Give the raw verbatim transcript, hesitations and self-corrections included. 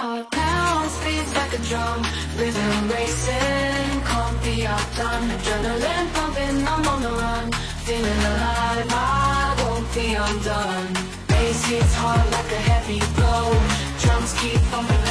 heart pounds, beats like a drum, rhythm racing, can't be outdone. Adrenaline pumping, I'm on the run, feeling alive, I won't be undone. Bass hits hard like a heavy blow, drums keep thumping